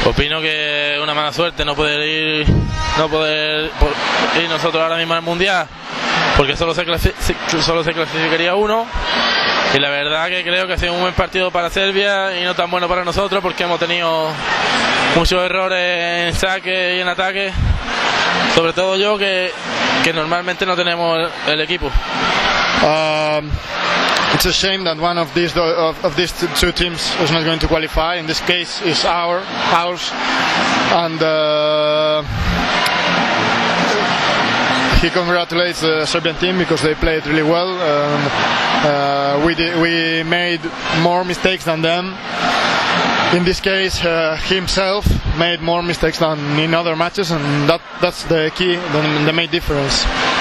Opino que una mala suerte no poder ir nosotros ahora mismo al Mundial, porque solo se clasificaría uno. Y la verdad que creo que ha sido un buen partido para Serbia y no tan bueno para nosotros, porque hemos tenido muchos errores en saque y en ataque, sobre todo yo, que normalmente no tenemos el equipo. It's a shame that one of these two teams is not going to qualify. In this case, is ours, and he congratulates the Serbian team because they played really well. We made more mistakes than them. In this case, himself made more mistakes than in other matches, and that's the key, the main difference.